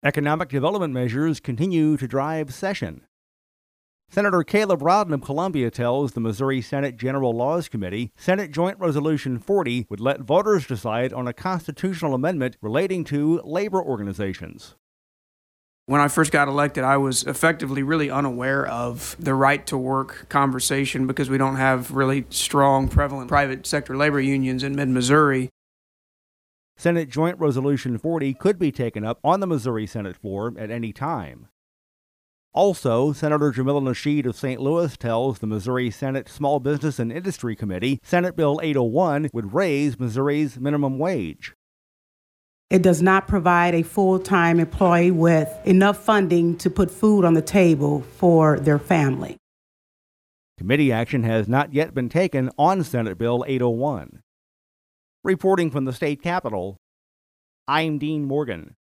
Economic development measures continue to drive session. Senator Caleb Rowden of Columbia tells the Missouri Senate General Laws Committee Senate Joint Resolution 40 would let voters decide on a constitutional amendment relating to labor organizations. When I first got elected, I was effectively really unaware of the right to work conversation because we don't have really strong, prevalent private sector labor unions in mid-Missouri. Senate Joint Resolution 40 could be taken up on the Missouri Senate floor at any time. Also, Senator Jamila Nasheed of St. Louis tells the Missouri Senate Small Business and Industry Committee Senate Bill 801 would raise Missouri's minimum wage. It does not provide a full-time employee with enough funding to put food on the table for their family. Committee action has not yet been taken on Senate Bill 801. Reporting from the state capitol, I'm Dean Morgan.